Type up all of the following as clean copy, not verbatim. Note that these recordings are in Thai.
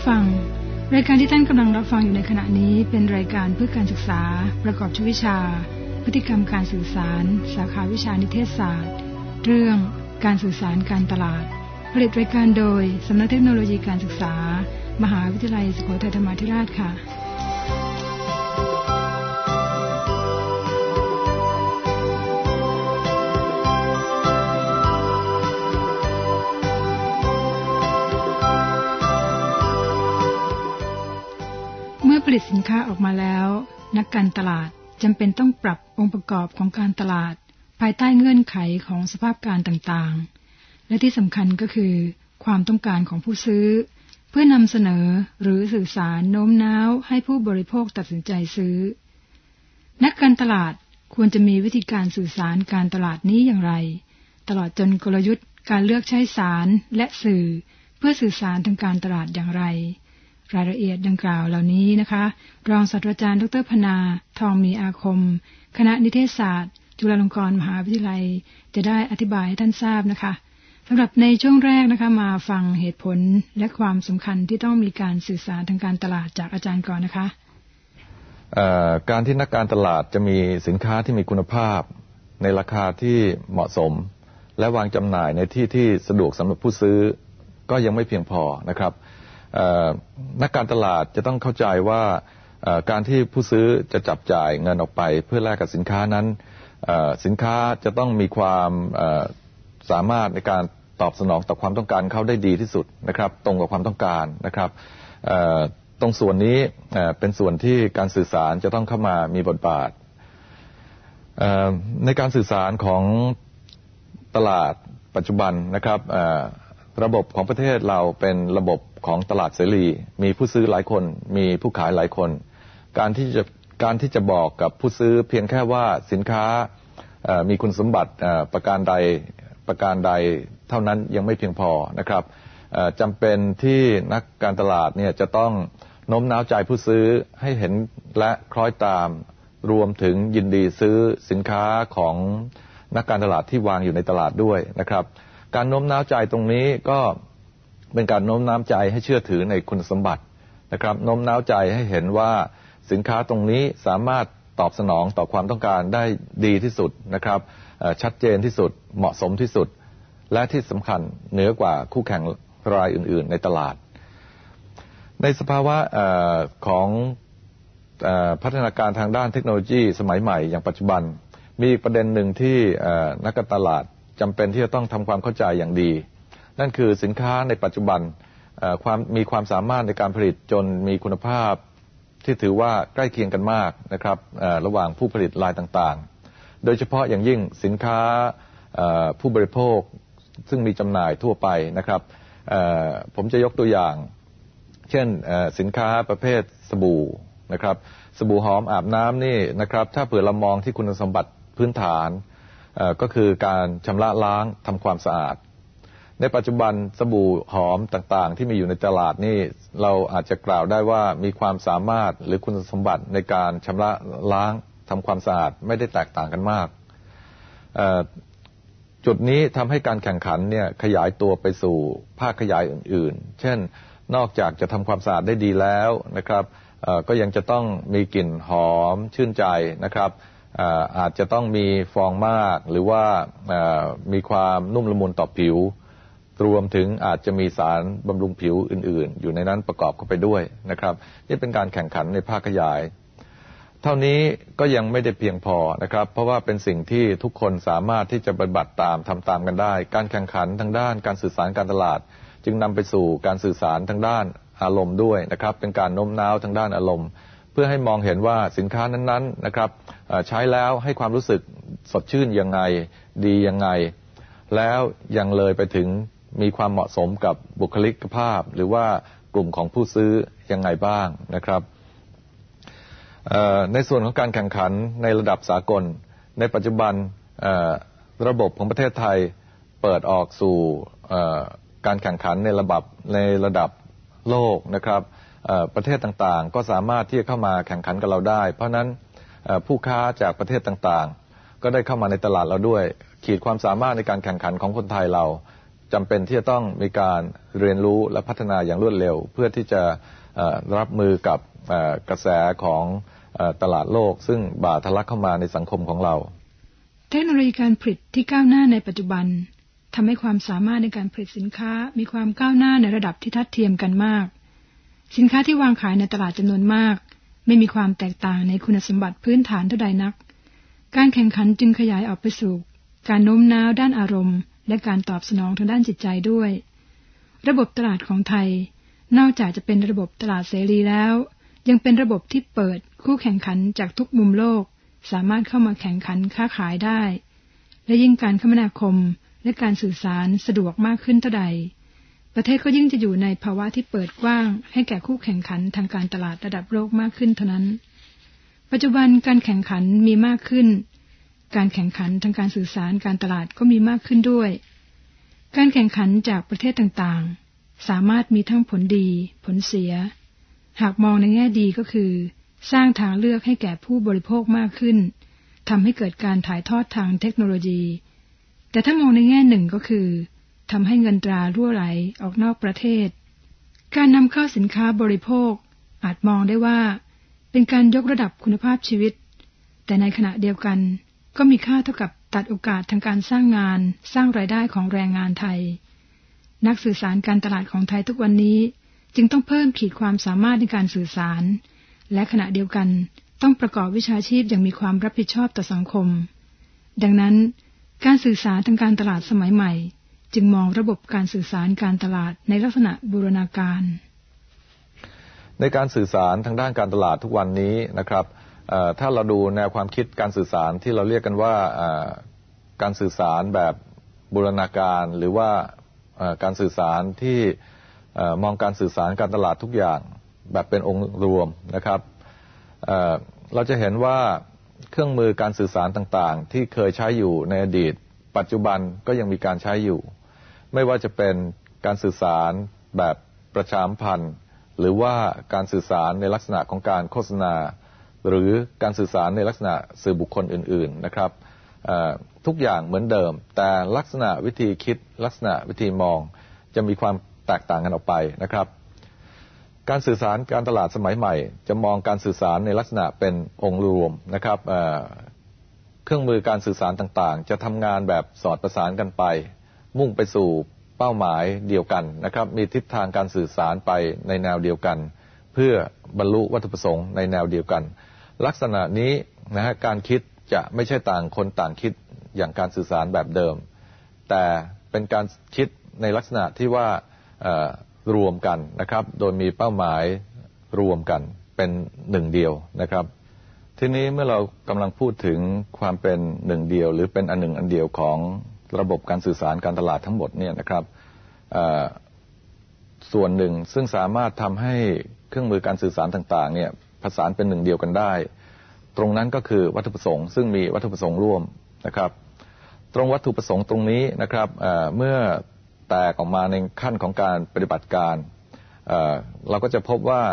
ฟังรายการที่ท่านกำลังรับฟังอยู่ในขณะนี้เป็นรายการเพื่อการศึกษาประกอบวิชาพฤติกรรมการสื่อสารสาขาวิชานิเทศศาสตร์เรื่องการสื่อสารการตลาดผลิตรายการโดยสำนักเทคโนโลยีการศึกษามหาวิทยาลัยสุโขทัยธรรมาธิราชค่ะเมื่อผลิตสินค้าออกมาแล้วนักการตลาดจำเป็นต้องปรับองค์ประกอบของการตลาดภายใต้เงื่อนไขของสภาพการต่างๆและที่สำคัญก็คือความต้องการของผู้ซื้อเพื่อนำเสนอหรือสื่อสารโน้มน้าวให้ผู้บริโภคตัดสินใจซื้อนักการตลาดควรจะมีวิธีการสื่อสารการตลาดนี้อย่างไรตลอดจนกลยุทธ์การเลือกใช้สารและสื่อเพื่อสื่อสารทางการตลาดอย่างไรรายละเอียดดังกล่าวเหล่านี้นะคะรองศาสตราจารย์ดร.พนาทองมีอาคมคณะนิเทศศาสตร์จุฬาลงกรณ์มหาวิทยาลัยจะได้อธิบายให้ท่านทราบนะคะสำหรับในช่วงแรกนะคะมาฟังเหตุผลและความสำคัญที่ต้องมีการสื่อสารทางการตลาดจากอาจารย์ก่อนนะคะการที่นักการตลาดจะมีสินค้าที่มีคุณภาพในราคาที่เหมาะสมและวางจำหน่ายในที่ที่สะดวกสำหรับผู้ซื้อก็ยังไม่เพียงพอนะครับนักการตลาดจะต้องเข้าใจว่าการที่ผู้ซื้อจะจับจ่ายเงินออกไปเพื่อแลกกับสินค้านั้นสินค้าจะต้องมีความสามารถในการตอบสนองต่อความต้องการเขาได้ดีที่สุดนะครับตรงกับความต้องการนะครับตรงส่วนนี้เป็นส่วนที่การสื่อสารจะต้องเข้ามามีบทบาทในการสื่อสารของตลาดปัจจุบันนะครับระบบของประเทศเราเป็นระบบของตลาดเสรีมีผู้ซื้อหลายคนมีผู้ขายหลายคนการที่จะบอกกับผู้ซื้อเพียงแค่ว่าสินค้ามีคุณสมบัติประการใดเท่านั้นยังไม่เพียงพอนะครับจำเป็นที่นักการตลาดเนี่ยจะต้องโน้มน้าวใจผู้ซื้อให้เห็นและคล้อยตามรวมถึงยินดีซื้อสินค้าของนักการตลาดที่วางอยู่ในตลาดด้วยนะครับการโน้มน้าวใจตรงนี้ก็เป็นการโน้มน้าวใจให้เชื่อถือในคุณสมบัตินะครับโน้มน้าวใจให้เห็นว่าสินค้าตรงนี้สามารถตอบสนองต่อความต้องการได้ดีที่สุดนะครับชัดเจนที่สุดเหมาะสมที่สุดและที่สำคัญเหนือกว่าคู่แข่งรายอื่นๆในตลาดในสภาวะของพัฒนาการทางด้านเทคโนโลยีสมัยใหม่อย่างปัจจุบันมีอีกประเด็นหนึ่งที่นักการตลาดจำเป็นที่จะต้องทำความเข้าใจอย่างดีนั่นคือสินค้าในปัจจุบันมีความสามารถในการผลิตจนมีคุณภาพที่ถือว่าใกล้เคียงกันมากนะครับระหว่างผู้ผลิตรายต่างๆโดยเฉพาะอย่างยิ่งสินค้าผู้บริโภคซึ่งมีจำหน่ายทั่วไปนะครับผมจะยกตัวอย่างเช่นสินค้าประเภทสบู่นะครับสบู่หอมอาบน้ำนี่นะครับถ้าเผื่อเรามองที่คุณสมบัติพื้นฐานก็คือการชำระล้างทำความสะอาดในปัจจุบันสบู่หอมต่างๆที่มีอยู่ในตลาดนี่เราอาจจะกล่าวได้ว่ามีความสามารถหรือคุณสมบัติในการชำระล้างทำความสะอาดไม่ได้แตกต่างกันมากจุดนี้ทำให้การแข่งขันเนี่ยขยายตัวไปสู่ภาคขยายอื่นๆเช่นนอกจากจะทำความสะอาดได้ดีแล้วนะครับก็ยังจะต้องมีกลิ่นหอมชื่นใจนะครับอาจจะต้องมีฟองมากหรือว่ามีความนุ่มละมุนต่อผิวรวมถึงอาจจะมีสารบำรุงผิวอื่นๆอยู่ในนั้นประกอบเข้าไปด้วยนะครับนี่เป็นการแข่งขันในภาคขยายเท่านี้ก็ยังไม่ได้เพียงพอนะครับเพราะว่าเป็นสิ่งที่ทุกคนสามารถที่จะปฏิบัติตามทำตามกันได้การแข่งขันทางด้านการสื่อสารการตลาดจึงนำไปสู่การสื่อสารทางด้านอารมณ์ด้วยนะครับเป็นการโน้มน้าวทางด้านอารมณ์เพื่อให้มองเห็นว่าสินค้านั้นๆนะครับใช้แล้วให้ความรู้สึกสดชื่นยังไงดียังไงแล้วยังเลยไปถึงมีความเหมาะสมกับบุคลิกภาพหรือว่ากลุ่มของผู้ซื้อยังไงบ้างนะครับในส่วนของการแข่งขันในระดับสากลในปัจจุบันระบบของประเทศไทยเปิดออกสู่การแข่งขันในระดับโลกนะครับประเทศต่างๆก็สามารถที่จะเข้ามาแข่งขันกับเราได้เพราะนั้นผู้ค้าจากประเทศต่างๆก็ได้เข้ามาในตลาดเราด้วยขีดความสามารถในการแข่งขันของคนไทยเราจำเป็นที่จะต้องมีการเรียนรู้และพัฒนาอย่างรวดเร็วเพื่อที่จะรับมือกับกระแสของตลาดโลกซึ่งบ่าทะลักเข้ามาในสังคมของเราเทคโนโลยีการผลิตที่ก้าวหน้าในปัจจุบันทำให้ความสามารถในการผลิตสินค้ามีความก้าวหน้าในระดับที่ทัดเทียมกันมากสินค้าที่วางขายในตลาดจำนวนมากไม่มีความแตกต่างในคุณสมบัติพื้นฐานเท่าใดนักการแข่งขันจึงขยายออกไปสู่การโน้มน้าวด้านอารมณ์และการตอบสนองทางด้านจิตใจด้วยระบบตลาดของไทยนอกจากจะเป็นระบบตลาดเสรีแล้วยังเป็นระบบที่เปิดคู่แข่งขันจากทุกมุมโลกสามารถเข้ามาแข่งขันค้าขายได้และยิ่งการคมนาคมและการสื่อสารสะดวกมากขึ้นเท่าใดประเทศก็ยิ่งจะอยู่ในภาวะที่เปิดกว้างให้แก่คู่แข่งขันทางการตลาดระดับโลกมากขึ้นเท่านั้นปัจจุบันการแข่งขันมีมากขึ้นการแข่งขันทางการสื่อสารการตลาดก็มีมากขึ้นด้วยการแข่งขันจากประเทศต่างๆสามารถมีทั้งผลดีผลเสียหากมองในแง่ดีก็คือสร้างทางเลือกให้แก่ผู้บริโภคมากขึ้นทำให้เกิดการถ่ายทอดทางเทคโนโลยีแต่ถ้ามองในแง่หนึ่งก็คือทำให้เงินตรารั่วไหลออกนอกประเทศการนำเข้าสินค้าบริโภคอาจมองได้ว่าเป็นการยกระดับคุณภาพชีวิตแต่ในขณะเดียวกันก็มีค่าเท่ากับตัดโอกาสทางการสร้างงานสร้างรายได้ของแรงงานไทยนักสื่อสารการตลาดของไทยทุกวันนี้จึงต้องเพิ่มขีดความสามารถในการสื่อสารและขณะเดียวกันต้องประกอบวิชาชีพอย่างมีความรับผิดชอบต่อสังคมดังนั้นการสื่อสารทางการตลาดสมัยใหม่จึงมองระบบการสื่อสารการตลาดในลักษณะบูรณาการในการสื่อสารทางด้านการตลาดทุกวันนี้นะครับถ้าเราดูแนวความคิดการสื่อสารที่เราเรียกกันว่าการสื่อสารแบบบูรณาการหรือว่าการสื่อสารที่มองการสื่อสารการตลาดทุกอย่างแบบเป็นองค์รวมนะครับเราจะเห็นว่าเครื่องมือการสื่อสารต่างๆที่เคยใช้อยู่ในอดีตปัจจุบันก็ยังมีการใช้อยู่ไม่ว่าจะเป็นการสื่อสารแบบประชาสัมพันธ์หรือว่าการสื่อสารในลักษณะของการโฆษณาหรือการสื่อสารในลักษณะสื่อบุคคลอื่นๆนะครับทุกอย่างเหมือนเดิมแต่ลักษณะวิธีคิดลักษณะวิธีมองจะมีความแตกต่างกันออกไปนะครับการสื่อสารการตลาดสมัยใหม่จะมองการสื่อสารในลักษณะเป็นองค์รวมนะครับเครื่องมือการสื่อสารต่างๆจะทำงานแบบสอดประสานกันไปมุ่งไปสู่เป้าหมายเดียวกันนะครับมีทิศทางการสื่อสารไปในแนวเดียวกันเพื่อบรรลุวัตถุประสงค์ในแนวเดียวกันลักษณะนี้นะฮะการคิดจะไม่ใช่ต่างคนต่างคิดอย่างการสื่อสารแบบเดิมแต่เป็นการคิดในลักษณะที่ว่ารวมกันนะครับโดยมีเป้าหมายรวมกันเป็นหนึ่งเดียวนะครับทีนี้เมื่อเรากำลังพูดถึงความเป็นหนึ่งเดียวหรือเป็นอันหนึ่งอันเดียวของระบบการสื่อสารการตลาดทั้งหมดเนี่ยนะครับส่วนหนึ่งซึ่งสามารถทำให้เครื่องมือการสื่อสารต่างๆเนี่ยประสานเป็นหนึ่งเดียวกันได้ตรงนั้นก็คือวัตถุประสงค์ซึ่งมีวัตถุประสงค์ร่วมนะครับตรงวัตถุประสงค์ตรงนี้นะครับเมื่อแตกออกมาในขั้นของการปฏิบัติการเราก็จะพบว่า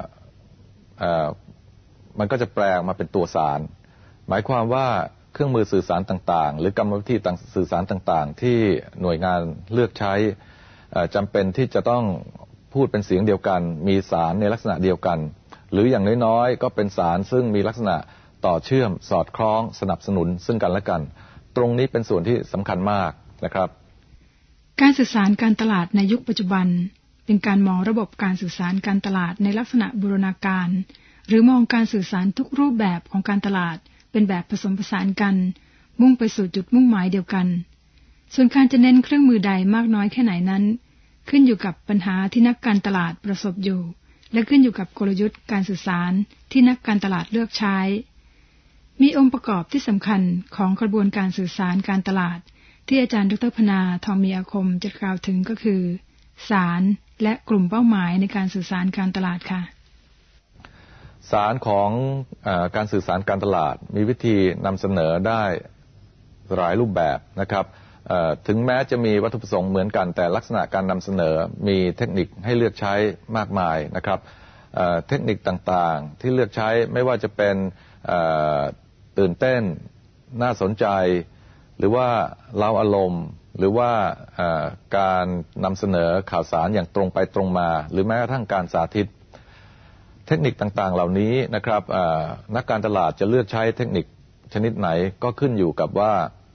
มันก็จะแปลงมาเป็นตัวสารหมายความว่าเครื่องมือสื่อสารต่างๆหรือกรรมวิธีสื่อสารต่างๆที่หน่วยงานเลือกใช้จำเป็นที่จะต้องพูดเป็นเสียงเดียวกันมีสารในลักษณะเดียวกันหรืออย่างน้อยๆก็เป็นสารซึ่งมีลักษณะต่อเชื่อมสอดคล้องสนับสนุนซึ่งกันและกันตรงนี้เป็นส่วนที่สำคัญมากนะครับการสื่อสารการตลาดในยุคปัจจุบันเป็นการมองระบบการสื่อสารการตลาดในลักษณะบูรณาการหรือมองการสื่อสารทุกรูปแบบของการตลาดเป็นแบบผสมผสานกันมุ่งไปสู่จุดมุ่งหมายเดียวกันส่วนการจะเน้นเครื่องมือใดมากน้อยแค่ไหนนั้นขึ้นอยู่กับปัญหาที่นักการตลาดประสบอยู่และขึ้นอยู่กับกลยุทธ์การสื่อสารที่นักการตลาดเลือกใช้มีองค์ประกอบที่สำคัญของกระบวนการสื่อสารการตลาดที่อาจารย์ดร.พนาทองมีอาคมจะกล่าวถึงก็คือสารและกลุ่มเป้าหมายในการสื่อสารการตลาดค่ะสารของการสื่อสารการตลาดมีวิธีนำเสนอได้หลายรูปแบบนะครับถึงแม้จะมีวัตถุประสงค์เหมือนกันแต่ลักษณะการนำเสนอมีเทคนิคให้เลือกใช้มากมายนะครับเทคนิคต่างๆที่เลือกใช้ไม่ว่าจะเป็นตื่นเต้นน่าสนใจหรือว่าเล่าอารมณ์หรือว่าการนำเสนอข่าวสารอย่างตรงไปตรงมาหรือแม้กระทั่งการสาธิตเทคนิคต่างๆเหล่านี้นะครับนักการตลาดจะเลือกใช้เทคนิคชนิดไหนก็ขึ้นอยู่กับว่า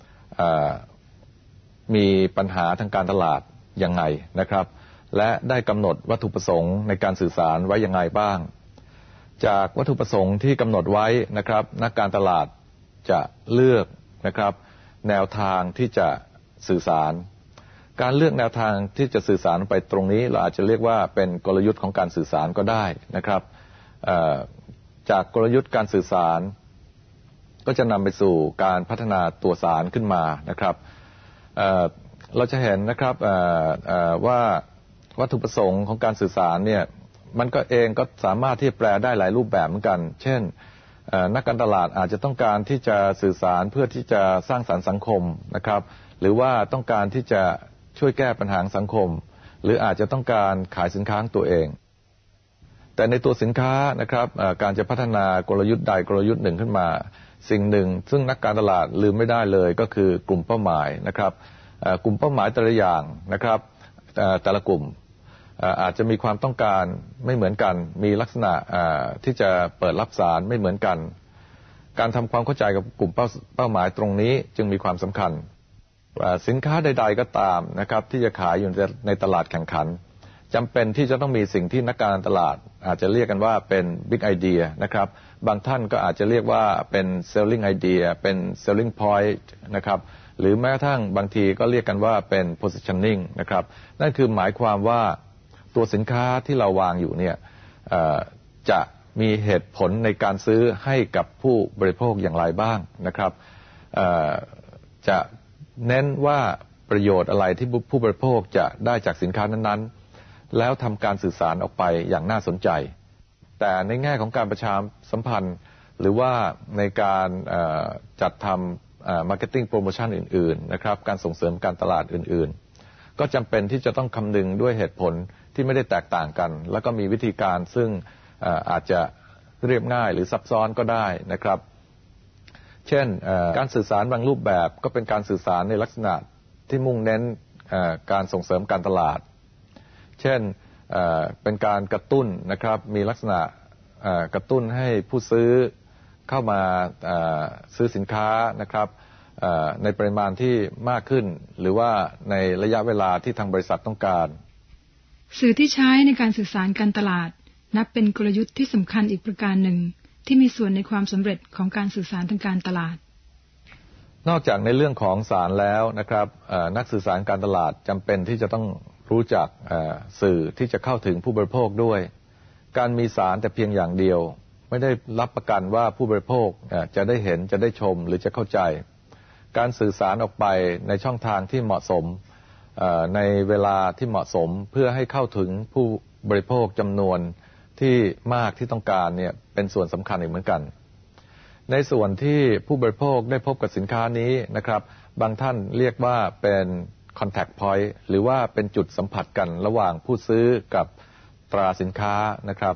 มีปัญหาทางการตลาดยังไงนะครับและได้กำหนดวัตถุประสงค์ในการสื่อสารไว้ยังไงบ้างจากวัตถุประสงค์ที่กำหนดไว้นะครับนักการตลาดจะเลือกนะครับแนวทางที่จะสื่อสารการเลือกแนวทางที่จะสื่อสารไปตรงนี้เราอาจจะเรียกว่าเป็นกลยุทธ์ของการสื่อสารก็ได้นะครับจากกลยุทธ์การสื่อสารก็จะนำไปสู่การพัฒนาตัวสารขึ้นมานะครับเราจะเห็นนะครับว่าวัตถุประสงค์ของการสื่อสารเนี่ยมันก็เองก็สามารถที่จะแปลได้หลายรูปแบบเหมือนกันเช่นนักการตลาดอาจจะต้องการที่จะสื่อสารเพื่อที่จะสร้างสรรค์สังคมนะครับหรือว่าต้องการที่จะช่วยแก้ปัญหาสังคมหรืออาจจะต้องการขายสินค้าของตัวเองแต่ในตัวสินค้านะครับการจะพัฒนากลยุทธ์ใดกลยุทธ์หนึ่งขึ้นมาสิ่งหนึ่งซึ่งนักการตลาดลืมไม่ได้เลยก็คือกลุ่มเป้าหมายนะครับกลุ่มเป้าหมายแต่ละอย่างนะครับแต่ละกลุ่มอาจจะมีความต้องการไม่เหมือนกันมีลักษณะที่จะเปิดรับสารไม่เหมือนกันการทำความเข้าใจกับกลุ่มเป้าหมายตรงนี้จึงมีความสำคัญสินค้าใดๆก็ตามนะครับที่จะขายอยู่ในตลาดแข่งขันจำเป็นที่จะต้องมีสิ่งที่นักการตลาดอาจจะเรียกกันว่าเป็น Big Idea นะครับบางท่านก็อาจจะเรียกว่าเป็น Selling Idea เป็น Selling Point นะครับหรือแม้กระทั่งบางทีก็เรียกกันว่าเป็น Positioning นะครับนั่นคือหมายความว่าตัวสินค้าที่เราวางอยู่เนี่ยจะมีเหตุผลในการซื้อให้กับผู้บริโภคอย่างไรบ้างนะครับจะเน้นว่าประโยชน์อะไรที่ผู้บริโภคจะได้จากสินค้านั้นๆแล้วทำการสื่อสารออกไปอย่างน่าสนใจแต่ในแง่ของการประชาสัมพันธ์หรือว่าในการจัดทำmarketing promotion อื่นๆนะครับการส่งเสริมการตลาดอื่นๆก็จำเป็นที่จะต้องคำนึงด้วยเหตุผลที่ไม่ได้แตกต่างกันแล้วก็มีวิธีการซึ่งอาจจะเรียบง่ายหรือซับซ้อนก็ได้นะครับเช่นการสื่อสารบางรูปแบบก็เป็นการสื่อสารในลักษณะที่มุ่งเน้นการส่งเสริมการตลาดเช่นเป็นการกระตุ้นนะครับมีลักษณะกระตุ้นให้ผู้ซื้อเข้ามาซื้อสินค้านะครับในปริมาณที่มากขึ้นหรือว่าในระยะเวลาที่ทางบริษัทต้องการสื่อที่ใช้ในการสื่อสารการตลาดนับเป็นกลยุทธ์ที่สำคัญอีกประการหนึ่งที่มีส่วนในความสำเร็จของการสื่อสารทางการตลาดนอกจากในเรื่องของสารแล้วนะครับนักสื่อสารการตลาดจำเป็นที่จะต้องรู้จักสื่อที่จะเข้าถึงผู้บริโภคด้วยการมีสารแต่เพียงอย่างเดียวไม่ได้รับประกันว่าผู้บริโภคจะได้เห็นจะได้ชมหรือจะเข้าใจการสื่อสารออกไปในช่องทางที่เหมาะสมในเวลาที่เหมาะสมเพื่อให้เข้าถึงผู้บริโภคจำนวนที่มากที่ต้องการเนี่ยเป็นส่วนสำคัญอีกเหมือนกันในส่วนที่ผู้บริโภคได้พบกับสินค้านี้นะครับบางท่านเรียกว่าเป็น contact point หรือว่าเป็นจุดสัมผัสกันระหว่างผู้ซื้อกับตราสินค้านะครับ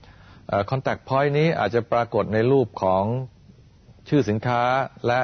contact point นี้อาจจะปรากฏในรูปของชื่อสินค้าและ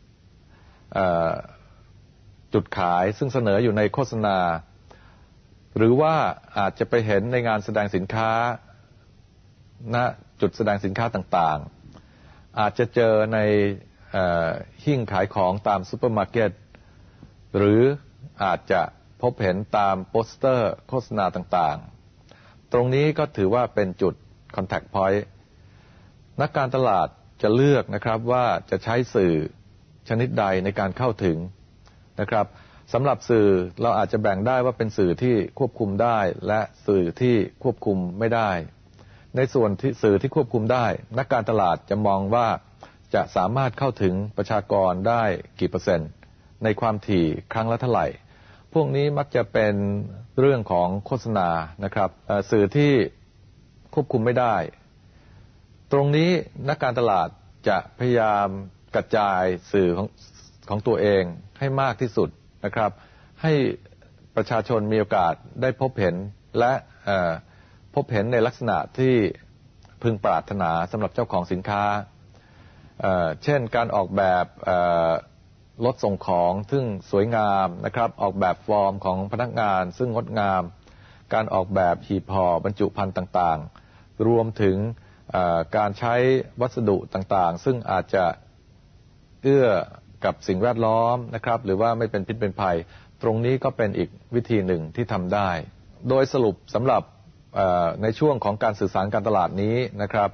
จุดขายซึ่งเสนออยู่ในโฆษณาหรือว่าอาจจะไปเห็นในงานแสดงสินค้าณจุดแสดงสินค้าต่างๆอาจจะเจอในหิ้งขายของตามซูเปอร์มาร์เก็ตหรืออาจจะพบเห็นตามโปสเตอร์โฆษณาต่างๆตรงนี้ก็ถือว่าเป็นจุด contact point นักการตลาดจะเลือกนะครับว่าจะใช้สื่อชนิดใดในการเข้าถึงนะครับสำหรับสื่อเราอาจจะแบ่งได้ว่าเป็นสื่อที่ควบคุมได้และสื่อที่ควบคุมไม่ได้ในส่วนที่สื่อที่ควบคุมได้นักการตลาดจะมองว่าจะสามารถเข้าถึงประชากรได้กี่เปอร์เซ็นต์ในความถี่ครั้งละเท่าไหร่พวกนี้มักจะเป็นเรื่องของโฆษณานะครับสื่อที่ควบคุมไม่ได้ตรงนี้นักการตลาดจะพยายามกระจายสื่อของตัวเองให้มากที่สุดนะครับให้ประชาชนมีโอกาสได้พบเห็นและพบเห็นในลักษณะที่พึงปรารถนาสำหรับเจ้าของสินค้าเช่นการออกแบบรถส่งของซึ่งสวยงามนะครับออกแบบฟอร์มของพนักงานซึ่งงดงามการออกแบบหีบห่อบรรจุภัณฑ์ต่างๆรวมถึงการใช้วัสดุต่างๆซึ่งอาจจะเอื้อกับสิ่งแวดล้อมนะครับหรือว่าไม่เป็นพิษเป็นภัยตรงนี้ก็เป็นอีกวิธีหนึ่งที่ทำได้โดยสรุปสำหรับในช่วงของการสื่อสารการตลาดนี้นะครับ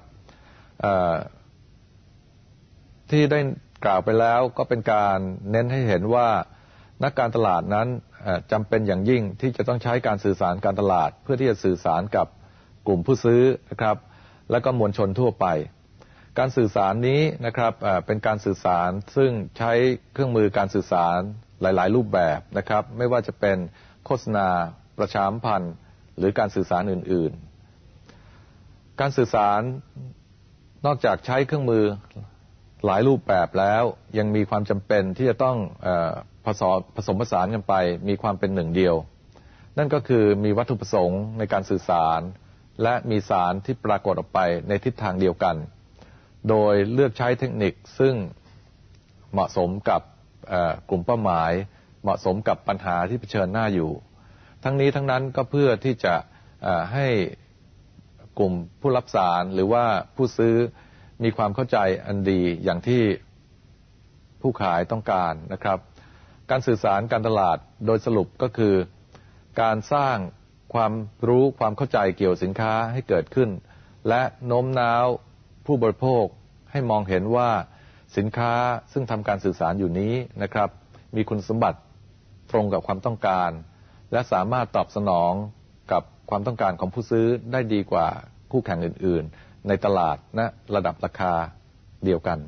ที่ได้กล่าวไปแล้วก็เป็นการเน้นให้เห็นว่านักการตลาดนั้นจำเป็นอย่างยิ่งที่จะต้องใช้การสื่อสารการตลาดเพื่อที่จะสื่อสารกับกลุ่มผู้ซื้อนะครับและก็มวลชนทั่วไปการสื่อสารนี้นะครับเป็นการสื่อสารซึ่งใช้เครื่องมือการสื่อสารหลายๆรูปแบบนะครับไม่ว่าจะเป็นโฆษณาประชาสัมพันธ์หรือการสื่อสารอื่นๆการสื่อสารนอกจากใช้เครื่องมือหลายรูปแบบแล้วยังมีความจำเป็นที่จะต้องผสมผสานกันไปมีความเป็นหนึ่งเดียวนั่นก็คือมีวัตถุประสงค์ในการสื่อสารและมีสารที่ปรากฏออกไปในทิศทางเดียวกันโดยเลือกใช้เทคนิคซึ่งเหมาะสมกับกลุ่มเป้าหมายเหมาะสมกับปัญหาที่เผชิญหน้าอยู่ทั้งนี้ทั้งนั้นก็เพื่อที่จะให้กลุ่มผู้รับสารหรือว่าผู้ซื้อมีความเข้าใจอันดีอย่างที่ผู้ขายต้องการนะครับการสื่อสารการตลาดโดยสรุปก็คือการสร้างความรู้ความเข้าใจเกี่ยวสินค้าให้เกิดขึ้นและโน้มน้าวผู้บริโภคให้มองเห็นว่าสินค้าซึ่งทำการสื่อสารอยู่นี้นะครับมีคุณสมบัติตรงกับความต้องการและสามารถตอบสนองกับความต้องการของผู้ซื้อได้ดีกว่าคู่แข่งอื่นๆในตลาดณระดับราคาเดียวกัน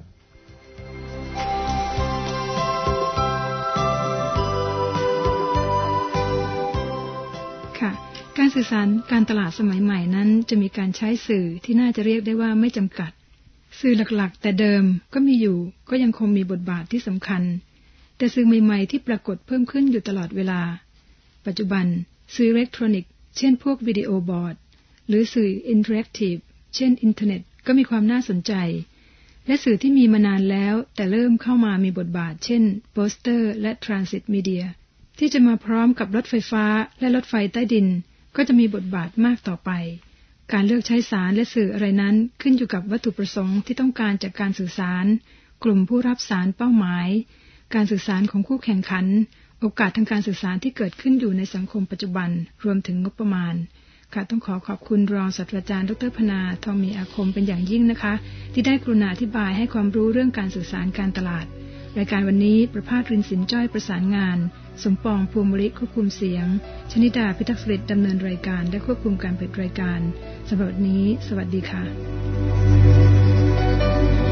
ค่ะการสื่อสารการตลาดสมัยใหม่นั้นจะมีการใช้สื่อที่น่าจะเรียกได้ว่าไม่จำกัดสื่อหลักๆแต่เดิมก็มีอยู่ก็ยังคงมีบทบาทที่สำคัญแต่สื่อใหม่ๆที่ปรากฏเพิ่มขึ้นอยู่ตลอดเวลาปัจจุบันสื่ออิเล็กทรอนิกส์เช่นพวกวิดีโอบอร์ดหรือสื่ออินเทอร์แอคทีฟเช่นอินเทอร์เน็ตก็มีความน่าสนใจและสื่อที่มีมานานแล้วแต่เริ่มเข้ามามีบทบาทเช่นโปสเตอร์และทรานสิตมีเดียที่จะมาพร้อมกับรถไฟฟ้าและรถไฟใต้ดินก็จะมีบทบาทมากต่อไปการเลือกใช้สารและสื่ออะไรนั้นขึ้นอยู่กับวัตถุประสงค์ที่ต้องการจากการสื่อสารกลุ่มผู้รับสารเป้าหมายการสื่อสารของคู่แข่งขันโอกาสทางการสื่อสารที่เกิดขึ้นอยู่ในสังคมปัจจุบันรวมถึงงบประมาณค่ะต้องขอบคุณรองศาสตราจารย์ดร.พนาทองมีอาคมเป็นอย่างยิ่งนะคะที่ได้กรุณาอธิบายให้ความรู้เรื่องการสื่อสารการตลาดรายการวันนี้ประภาสรินสินจ้อยประสานงานสมปองภูมิริควบคุมเสียงชนิดาพิทักษ์ฤทธิ์ดำเนินรายการและควบคุมการผลิตรายการสำหรับวันนี้สวัสดีค่ะ